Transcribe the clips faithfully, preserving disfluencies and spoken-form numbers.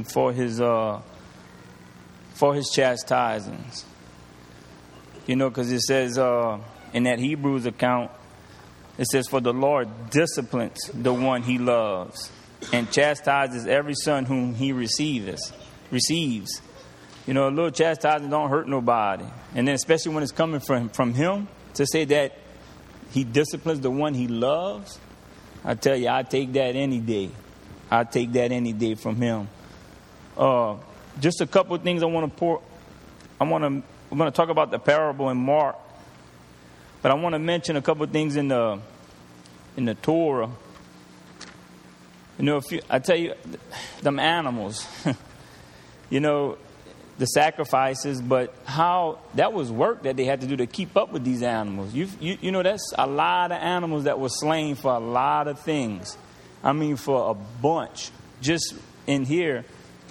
him for his uh, for his chastisings. You know, because it says uh, in that Hebrews account, it says, "For the Lord disciplines the one he loves, and chastises every son whom he receives." Receives. You know, a little chastising don't hurt nobody, and then especially when it's coming from from him, to say that he disciplines the one he loves. I tell you, I take that any day. I take that any day from him. Uh, just a couple of things I want to pour. I want to. We're going to talk about the parable in Mark, but I want to mention a couple of things in the in the Torah. You know, if you, I tell you, them animals. You know, the sacrifices, but how that was work that they had to do to keep up with these animals. You, you, you know, that's a lot of animals that were slain for a lot of things. I mean, for a bunch. Just in here,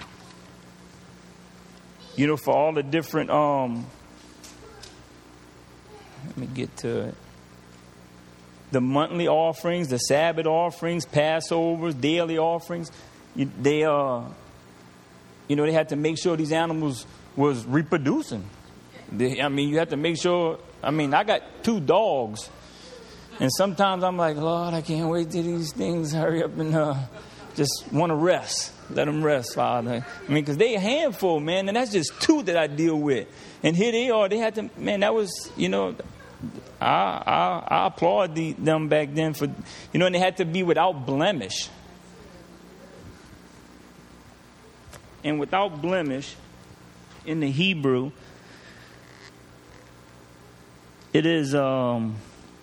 you know, for all the different, um, let me get to it. The monthly offerings, the Sabbath offerings, Passovers, daily offerings, you, they uh, you know, they had to make sure these animals was reproducing. They, I mean, you have to make sure. I mean, I got two dogs, and sometimes I'm like, Lord, I can't wait till these things hurry up and uh, just want to rest. Let them rest, Father. I mean, because they a handful, man, and that's just two that I deal with. And here they are. They had to, man, that was, you know, I I, I applaud the, them back then for, you know, and they had to be without blemish. And without blemish, in the Hebrew, it is um,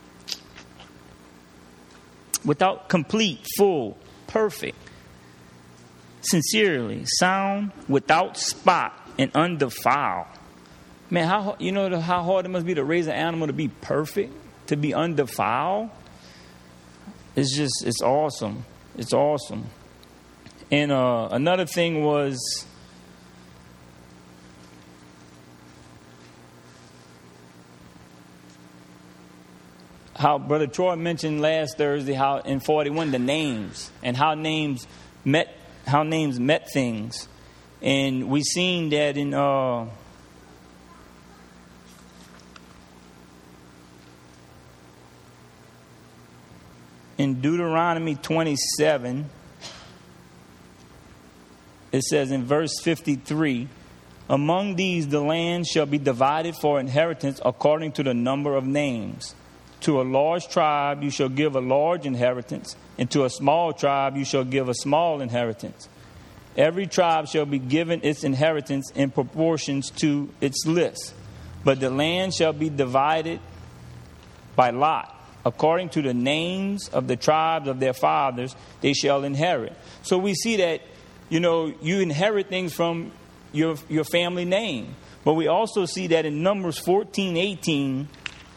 without complete, full, perfect, sincerely, sound, without spot, and undefiled. Man, how you know how hard it must be to raise an animal to be perfect, to be undefiled? It's just, it's awesome. It's awesome. And uh, another thing was, how Brother Troy mentioned last Thursday, how in forty-one the names and how names met how names met things, and we seen that in uh, in Deuteronomy twenty-seven. It says in verse fifty-three, among these the land shall be divided for inheritance according to the number of names. To a large tribe you shall give a large inheritance, and to a small tribe you shall give a small inheritance. Every tribe shall be given its inheritance in proportions to its list, but the land shall be divided by lot. According to the names of the tribes of their fathers, they shall inherit. So we see that, you know, you inherit things from your your family name. But we also see that in Numbers fourteen eighteen,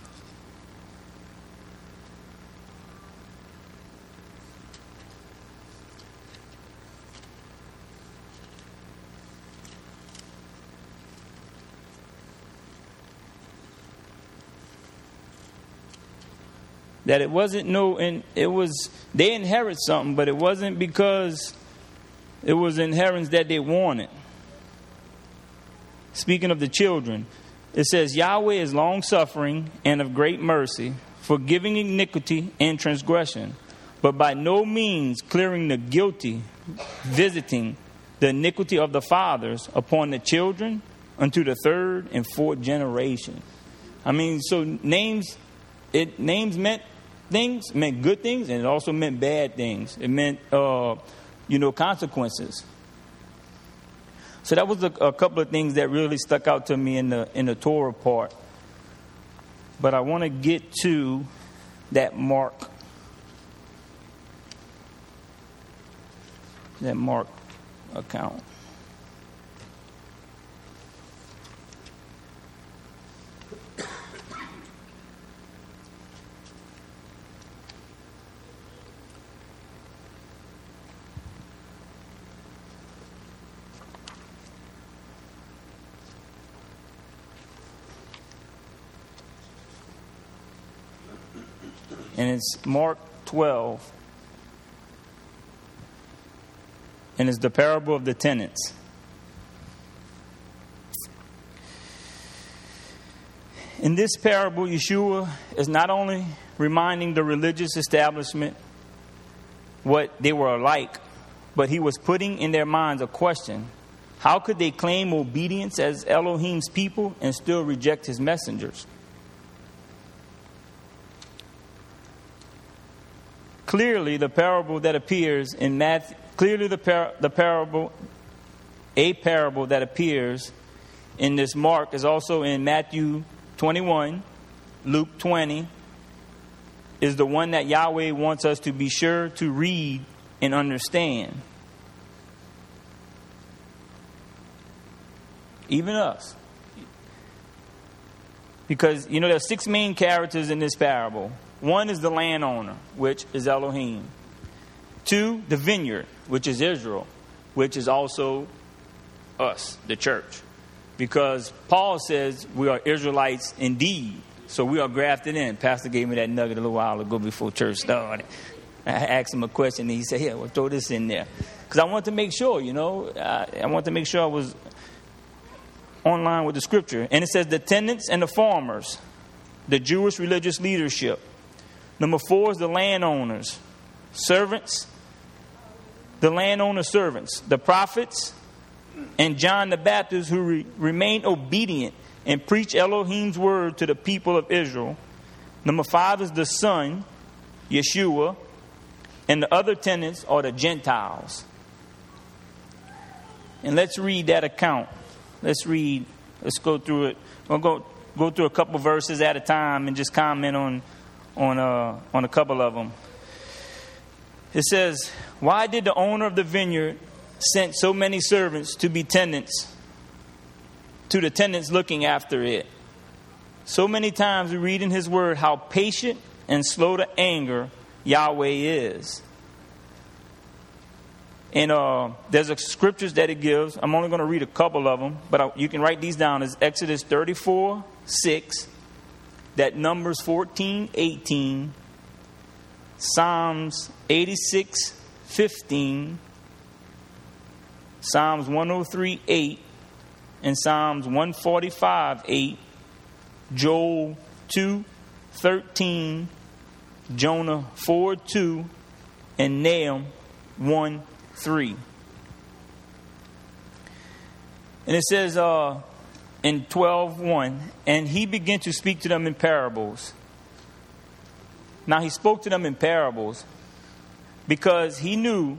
that it wasn't no, and it was, they inherit something, but it wasn't because it was inheritance that they wanted. Speaking of the children, it says, Yahweh is long-suffering and of great mercy, forgiving iniquity and transgression, but by no means clearing the guilty, visiting the iniquity of the fathers upon the children unto the third and fourth generation. I mean, so names, it names meant things, meant good things, and it also meant bad things. It meant, uh, you know, consequences. So that was a, a couple of things that really stuck out to me in the in the Torah part. But I want to get to that Mark, that Mark account. And it's Mark twelve. and it's the parable of the tenants. In this parable, Yeshua is not only reminding the religious establishment what they were like, but he was putting in their minds a question. How could they claim obedience as Elohim's people and still reject his messengers? Clearly, the parable that appears in Matthew, clearly the, par, the parable, a parable that appears in this Mark is also in Matthew twenty-one, Luke twenty, is the one that Yahweh wants us to be sure to read and understand. Even us. Because, you know, there are six main characters in this parable. One is the landowner, which is Elohim. Two, the vineyard, which is Israel, which is also us, the church. Because Paul says we are Israelites indeed. So we are grafted in. Pastor gave me that nugget a little while ago before church started. I asked him a question and he said, yeah, well, throw this in there. Because I want to make sure, you know, I, I want to make sure I was online with the scripture. And it says the tenants and the farmers, the Jewish religious leadership. Number four is the landowners, servants, the landowner servants, the prophets, and John the Baptist, who re- remained obedient and preached Elohim's word to the people of Israel. Number five is the Son, Yeshua, and the other tenants are the Gentiles. And let's read that account. Let's read. Let's go through it. We'll go go through a couple verses at a time and just comment on on uh, on a couple of them. It says, "Why did the owner of the vineyard send so many servants to be tenants, to the tenants looking after it?" So many times we read in his word how patient and slow to anger Yahweh is. And uh, there's a scriptures that it gives. I'm only going to read a couple of them, but I, you can write these down. It's Exodus thirty-four six, that Numbers fourteen eighteen, Psalms eighty-six fifteen, Psalms one oh three eight, and Psalms one forty-five eight, Joel two thirteen, Jonah four two, and Nahum one three. And it says uh, in twelve one, and he began to speak to them in parables. Now he spoke to them in parables because he knew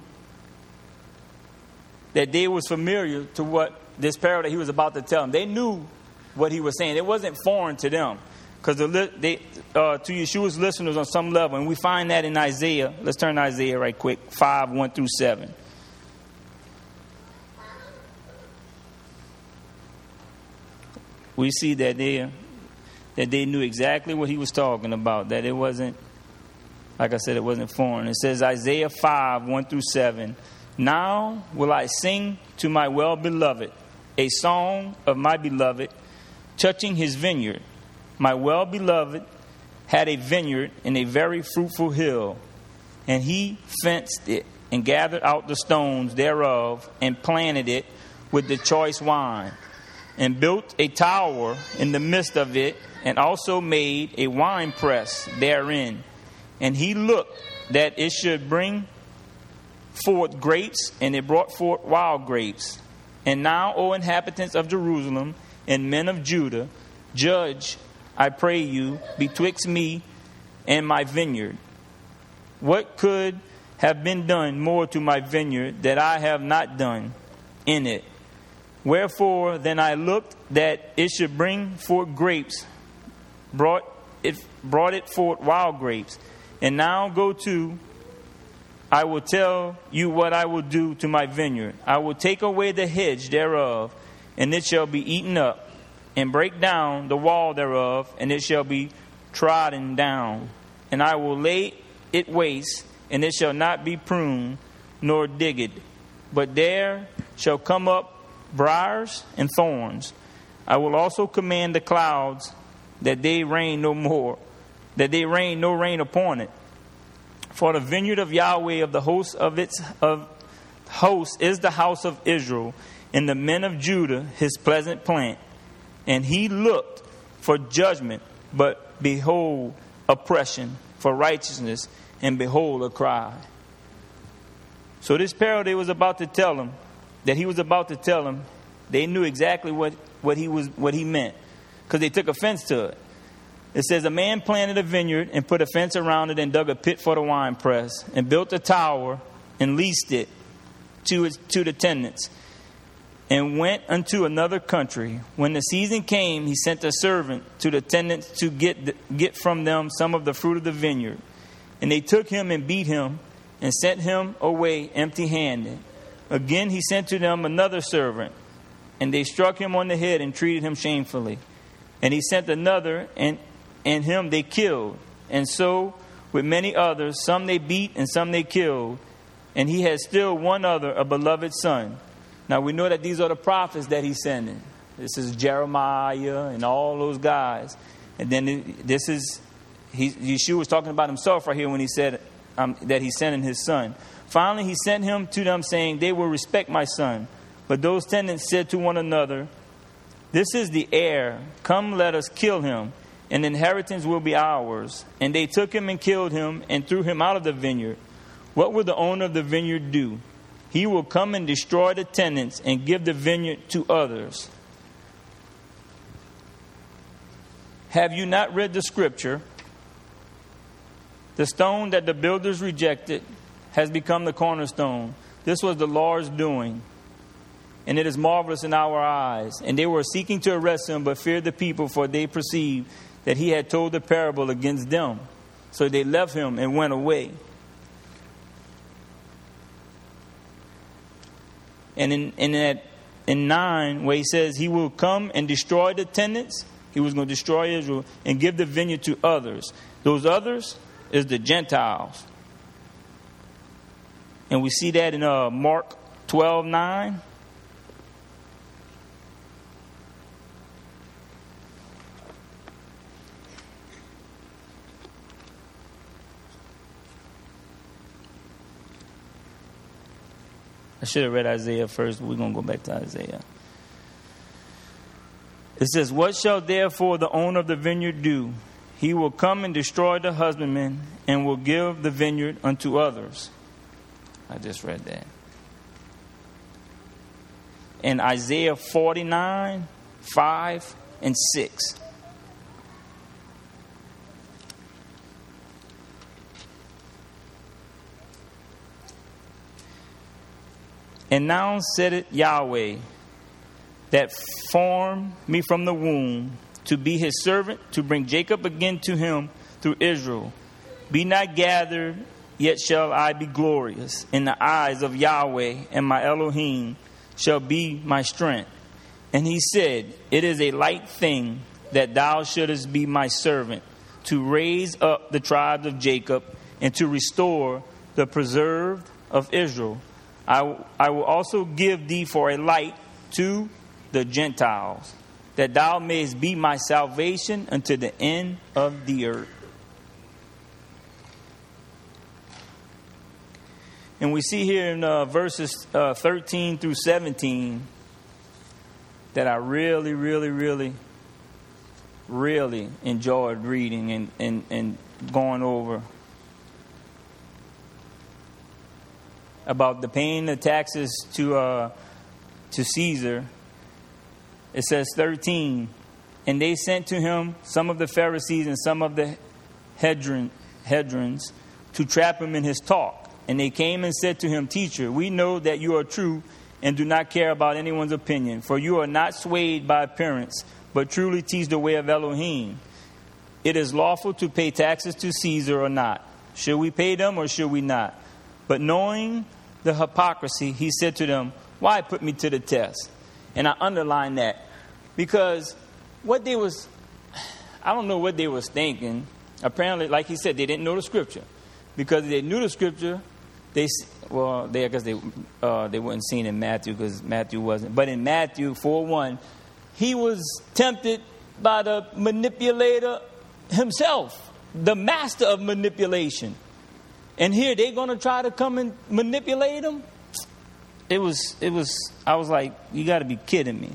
that they was familiar to what this parable that he was about to tell them. They knew what he was saying. It wasn't foreign to them. Because they, uh, to Yeshua's listeners on some level, and we find that in Isaiah. Let's turn to Isaiah right quick, five, one through seven. We see that they, that they knew exactly what he was talking about, that it wasn't, like I said, it wasn't foreign. It says Isaiah five, one through seven. Now will I sing to my well-beloved a song of my beloved, touching his vineyard. My well-beloved had a vineyard in a very fruitful hill, and he fenced it and gathered out the stones thereof and planted it with the choice wine, and built a tower in the midst of it, and also made a winepress therein. And he looked that it should bring forth grapes, and it brought forth wild grapes. And now, O inhabitants of Jerusalem and men of Judah, judge, I pray you, betwixt me and my vineyard. What could have been done more to my vineyard that I have not done in it? Wherefore then I looked that it should bring forth grapes, brought it brought it forth wild grapes. And now go to, I will tell you what I will do to my vineyard. I will take away the hedge thereof, and it shall be eaten up, and break down the wall thereof, and it shall be trodden down. And I will lay it waste, and it shall not be pruned, nor digged. But there shall come up briars and thorns. I will also command the clouds that they rain no more, that they rain no rain upon it. For the vineyard of Yahweh of the hosts of its of host is the house of Israel, and the men of Judah his pleasant plant. And he looked for judgment, but behold, oppression, for righteousness, and behold, a cry. So this parable they was about to tell him, that he was about to tell him, they knew exactly what, what he was what he meant, because they took offense to it. It says, a man planted a vineyard and put a fence around it and dug a pit for the winepress and built a tower and leased it to its, to the tenants and went unto another country. When the season came, he sent a servant to the tenants to get the, get from them some of the fruit of the vineyard. And they took him and beat him and sent him away empty-handed. Again he sent to them another servant, and they struck him on the head and treated him shamefully. And he sent another, and and him they killed. And so with many others, some they beat and some they killed. And he had still one other, a beloved son. Now we know that these are the prophets that he's sending. This is Jeremiah and all those guys. And then this is, he, Yeshua was talking about himself right here when he said um, that he's sending his son. Finally he sent him to them, saying, they will respect my son. But those tenants said to one another, this is the heir. Come, let us kill him, and the inheritance will be ours. And they took him and killed him and threw him out of the vineyard. What will the owner of the vineyard do? He will come and destroy the tenants and give the vineyard to others. Have you not read the scripture? The stone that the builders rejected has become the cornerstone. This was the Lord's doing, and it is marvelous in our eyes. And they were seeking to arrest him, but feared the people, for they perceived that he had told the parable against them. So they left him and went away. And in in that in nine, where he says he will come and destroy the tenants, he was going to destroy Israel and give the vineyard to others. Those others is the Gentiles. And we see that in uh, Mark twelve nine. I should have read Isaiah first. We're going to go back to Isaiah. It says, what shall therefore the owner of the vineyard do? He will come and destroy the husbandman and will give the vineyard unto others. I just read that. In Isaiah forty-nine, five and six. And now said Yahweh, that formed me from the womb, to be his servant, to bring Jacob again to him through Israel. Be not gathered, yet shall I be glorious in the eyes of Yahweh, and my Elohim shall be my strength. And he said, it is a light thing that thou shouldest be my servant, to raise up the tribes of Jacob, and to restore the preserved of Israel. I, I will also give thee for a light to the Gentiles, that thou mayest be my salvation unto the end of the earth. And we see here in uh, verses uh, thirteen through seventeen that I really, really, really, really enjoyed reading and, and, and going over. About the paying the taxes to uh, to Caesar. It says thirteen, and they sent to him some of the Pharisees and some of the Hedron, Hedrons to trap him in his talk. And they came and said to him, Teacher, we know that you are true and do not care about anyone's opinion, for you are not swayed by appearance, but truly teach the way of Elohim. It is lawful to pay taxes to Caesar or not. Should we pay them or should we not? But knowing the hypocrisy, he said to them, why put me to the test? And I underline that because what they was, I don't know what they was thinking. Apparently, like he said, they didn't know the scripture. Because if they knew the scripture, they, well, they, I guess they, uh, they wouldn't seen in Matthew because Matthew wasn't. But in Matthew four one, he was tempted by the manipulator himself, the master of manipulation. And here they're going to try to come and manipulate him? it was, it was, I was like, you got to be kidding me.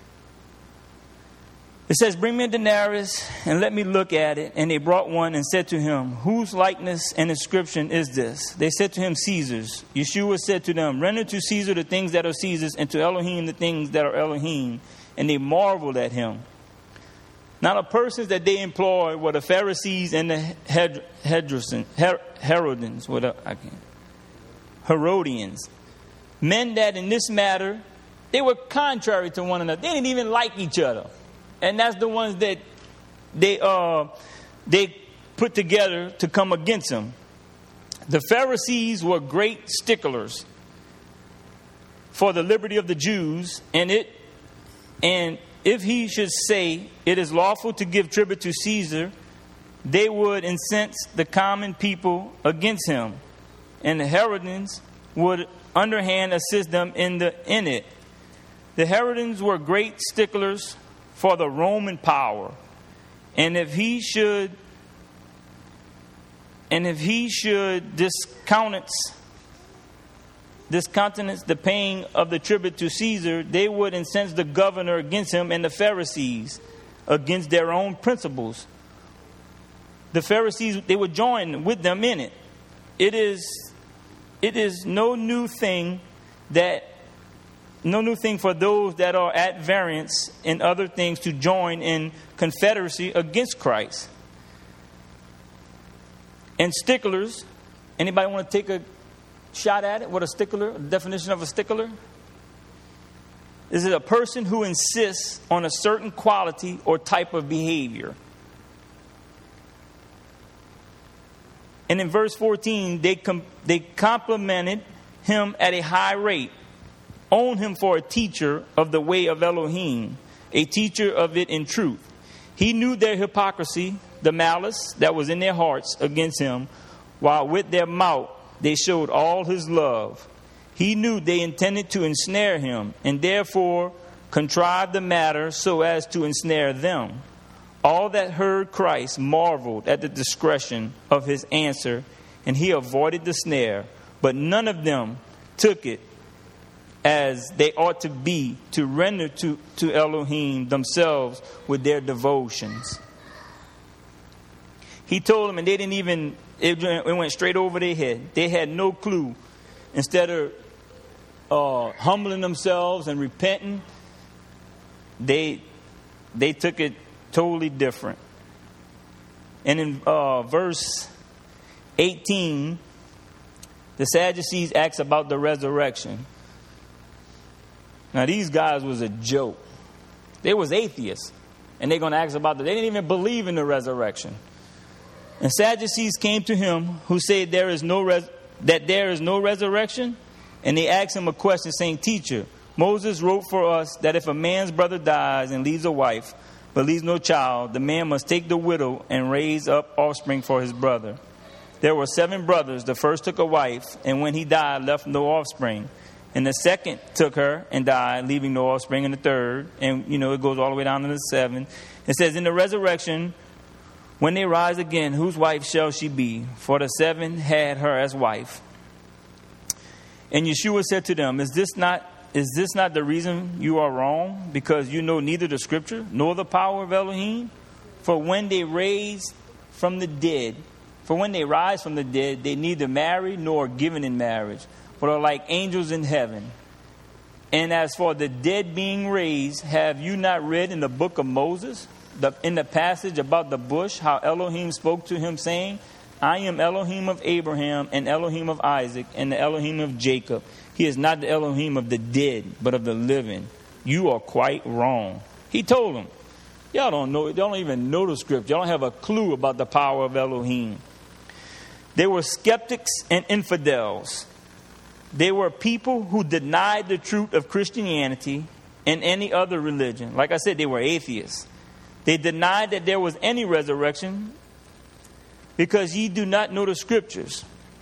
It says, bring me a denarius and let me look at it. And they brought one and said to him, whose likeness and inscription is this? They said to him, Caesar's. Yeshua said to them, render to Caesar the things that are Caesar's, and to Elohim the things that are Elohim. And they marveled at him. Now the persons that they employed were the Pharisees and the Hed- Hedrison, Her- Herodians, what I can't, Herodians. Men that in this matter, they were contrary to one another. They didn't even like each other. And that's the ones that they uh, they put together to come against him. The Pharisees were great sticklers for the liberty of the Jews, and it and if he should say it is lawful to give tribute to Caesar, they would incense the common people against him, and the Herodians would underhand assist them in the in it. The Herodians were great sticklers for the Roman power, and if he should, and if he should discountenance, discountenance the paying of the tribute to Caesar, they would incense the governor against him and the Pharisees against their own principles. The Pharisees, they would join with them in it. It is, it is no new thing that. No new thing for those that are at variance in other things to join in confederacy against Christ. And sticklers, anybody want to take a shot at it? What a stickler, the definition of a stickler? Is it a person who insists on a certain quality or type of behavior? And in verse fourteen, they com- they complimented him at a high rate. Own him for a teacher of the way of Elohim, a teacher of it in truth. He knew their hypocrisy, the malice that was in their hearts against him, while with their mouth they showed all his love. He knew they intended to ensnare him, and therefore contrived the matter so as to ensnare them. All that heard Christ marveled at the discretion of his answer, and he avoided the snare, but none of them took it as they ought to be, to render to, to Elohim themselves with their devotions. He told them, and they didn't even, it went straight over their head. They had no clue. Instead of uh, humbling themselves and repenting, they they took it totally different. And in uh, verse eighteen, the Sadducees asked about the resurrection. Now, these guys was a joke. They was atheists. And they're going to ask about that. They didn't even believe in the resurrection. And Sadducees came to him who said there is no res- that there is no resurrection. And they asked him a question saying, Teacher, Moses wrote for us that if a man's brother dies and leaves a wife, but leaves no child, the man must take the widow and raise up offspring for his brother. There were seven brothers. The first took a wife, and when he died, left no offspring. And the second took her and died, leaving no offspring. And the third, and you know, it goes all the way down to the seven. It says, in the resurrection, when they rise again, whose wife shall she be? For the seven had her as wife. And Yeshua said to them, Is this not is this not the reason you are wrong? Because you know neither the scripture nor the power of Elohim? For when they raise from the dead, for when they rise from the dead, they neither marry nor are given in marriage, but are like angels in heaven. And as for the dead being raised, have you not read in the book of Moses, the, in the passage about the bush, how Elohim spoke to him, saying, I am Elohim of Abraham and Elohim of Isaac and the Elohim of Jacob. He is not the Elohim of the dead, but of the living. You are quite wrong. He told them, y'all don't know, y'all don't even know the scripture. Y'all don't have a clue about the power of Elohim. They were skeptics and infidels. They were people who denied the truth of Christianity and any other religion. Like I said, they were atheists. They denied that there was any resurrection because ye do not know the scriptures.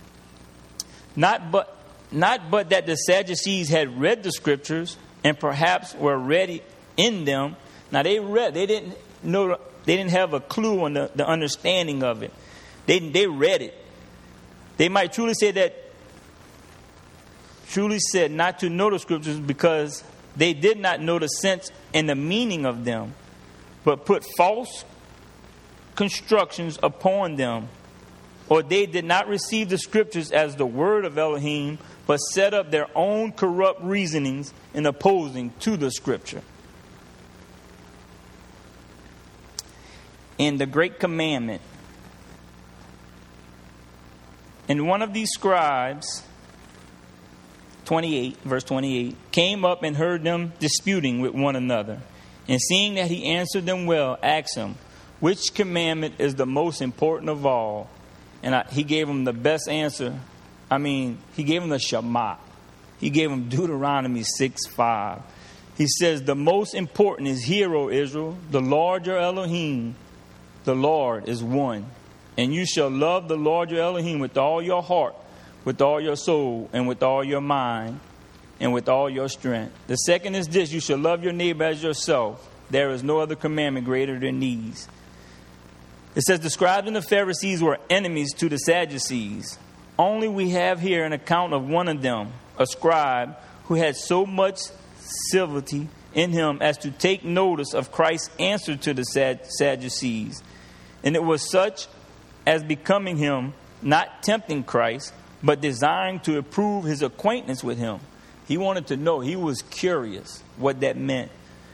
Not but, not but that the Sadducees had read the scriptures and perhaps were ready in them. Now they read, they didn't know, they didn't have a clue on the, the understanding of it. They, they read it. They might truly say that truly said not to know the scriptures because they did not know the sense and the meaning of them, but put false constructions upon them. Or they did not receive the scriptures as the word of Elohim, but set up their own corrupt reasonings in opposing to the scripture. In the great commandment, and one of these scribes, twenty-eight, verse twenty-eight, came up and heard them disputing with one another. And seeing that he answered them well, asked him, which commandment is the most important of all? And I, he gave him the best answer. I mean, he gave him the Shema. He gave him Deuteronomy six five. He says, the most important is, hear, O Israel, the Lord your Elohim, the Lord is one. And you shall love the Lord your Elohim with all your heart, with all your soul, and with all your mind, and with all your strength. The second is this, you shall love your neighbor as yourself. There is no other commandment greater than these. It says the scribes and the Pharisees were enemies to the Sadducees. Only we have here an account of one of them, a scribe, who had so much civility in him as to take notice of Christ's answer to the Sadducees. And it was such as becoming him, not tempting Christ, but desiring to improve his acquaintance with him. He wanted to know. He was curious what that meant.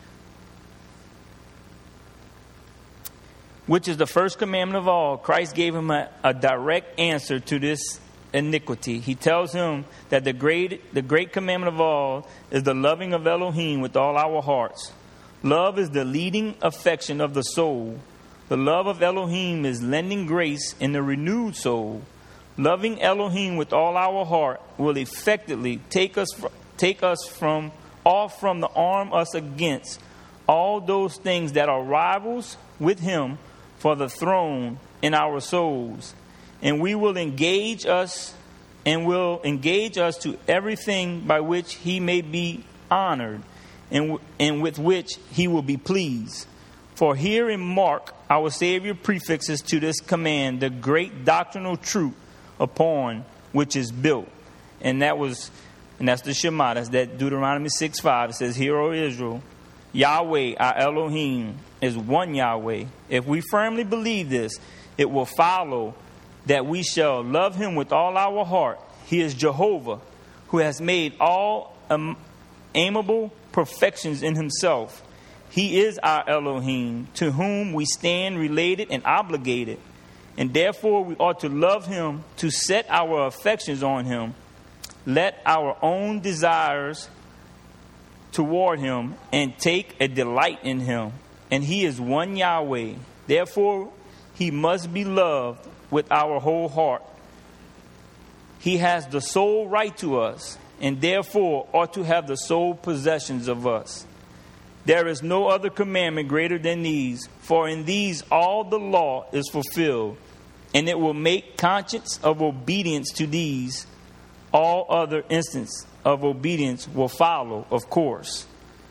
Which is the first commandment of all. Christ gave him a, a direct answer to this iniquity. He tells him that the great, the great commandment of all is the loving of Elohim with all our hearts. Love is the leading affection of the soul. The love of Elohim is lending grace in the renewed soul. Loving Elohim with all our heart will effectively take us fr- take us from off from the arm us against all those things that are rivals with him for the throne in our souls, and we will engage us and will engage us to everything by which he may be honored and, w- and with which he will be pleased. For here in Mark, our Savior prefixes to this command the great doctrinal truth upon which is built. And that was, and that's the Shema. That's that Deuteronomy six five. It says, hear, O Israel, Yahweh, our Elohim, is one Yahweh. If we firmly believe this, it will follow that we shall love him with all our heart. He is Jehovah, who has made all um, amiable perfections in himself. He is our Elohim, to whom we stand related and obligated. And therefore we ought to love him, to set our affections on him. Let our own desires toward him and take a delight in him. And he is one Yahweh. Therefore he must be loved with our whole heart. He has the sole right to us, and therefore ought to have the sole possessions of us. There is no other commandment greater than these, for in these all the law is fulfilled, and it will make conscience of obedience to these. All other instances of obedience will follow, of course.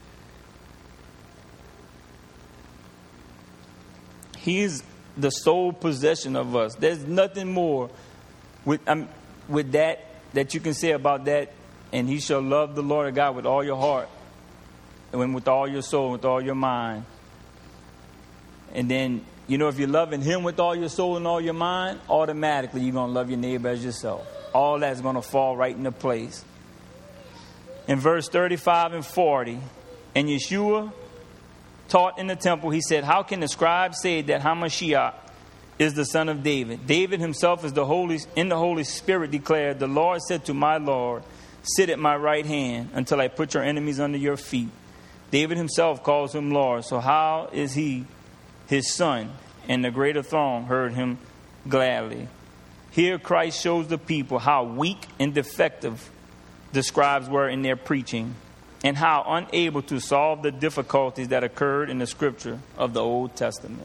He is the sole possession of us. There's nothing more with um, with that that you can say about that. And he shall love the Lord God with all your heart, and with all your soul, with all your mind. And then, you know, if you're loving him with all your soul and all your mind, automatically you're going to love your neighbor as yourself. All that's going to fall right into place. In verse thirty-five and forty, and Yeshua taught in the temple, he said, how can the scribe say that Hamashiach is the son of David? David himself is the Holy, in the Holy Spirit declared, the Lord said to my Lord, sit at my right hand until I put your enemies under your feet. David himself calls him Lord. So how is he his son? And the greater throng heard him gladly. Here Christ shows the people how weak and defective the scribes were in their preaching, and how unable to solve the difficulties that occurred in the scripture of the Old Testament.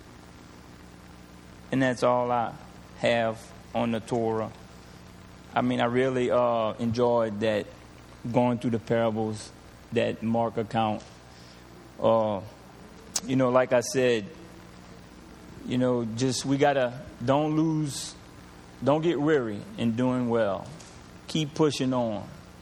And that's all I have on the Torah. I mean, I really uh, enjoyed that, going through the parables, that Mark account. Uh, you know, like I said, you know, just we got to, don't lose, don't get weary in doing well. Keep pushing on.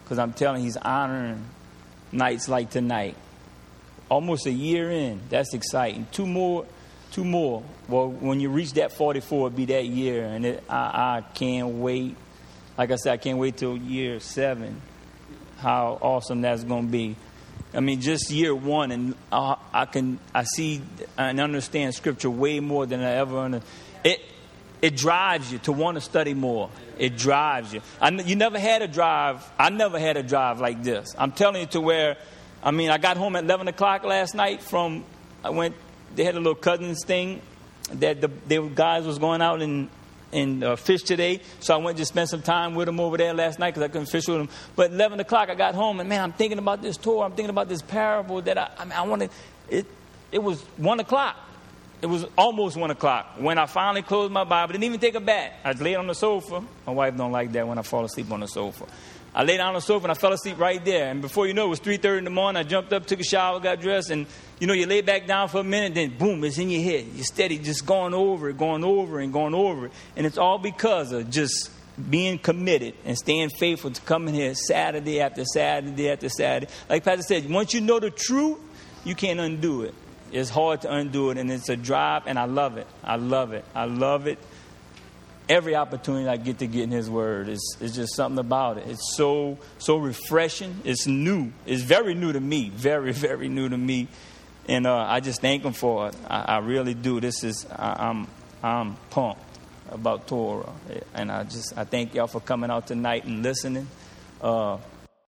Because I'm telling you, he's honoring nights like tonight. Almost a year in. That's exciting. Two more. Two more. Well, when you reach that forty-four, it'll be that year. And it, I, I can't wait. Like I said, I can't wait till year seven. How awesome that's going to be. I mean, just year one, and I, I can I see and understand Scripture way more than I ever understood. It it drives you to want to study more. It drives you. I, you never had a drive. I never had a drive like this. I'm telling you, to where, I mean, I got home at eleven o'clock last night from. I went. They had a little cousins thing that the they guys was going out and. and uh, fish today, so I went to spend some time with them over there last night because I couldn't fish with them. But eleven o'clock, I got home, and man, I'm thinking about this tour. I'm thinking about this parable that I, I mean, I wanted. It, it was one o'clock. It was almost one o'clock when I finally closed my Bible. Didn't even take a bath. I was laid on the sofa. My wife don't like that when I fall asleep on the sofa. I laid down on the sofa and I fell asleep right there. And before you know it, it was three thirty in the morning. I jumped up, took a shower, got dressed, and you know, you lay back down for a minute, then boom, it's in your head. You're steady, just going over it, going over it, and going over it. And it's all because of just being committed and staying faithful to coming here Saturday after Saturday after Saturday. Like Pastor said, once you know the truth, you can't undo it. It's hard to undo it, and it's a drive, and I love it. I love it. I love it. Every opportunity I get to get in his word is is just something about it. It's so, so refreshing. It's new. It's very new to me. Very, very new to me. And uh, I just thank him for it. I, I really do. This is, I, I'm I'm pumped about Torah. And I just, I thank y'all for coming out tonight and listening. Uh,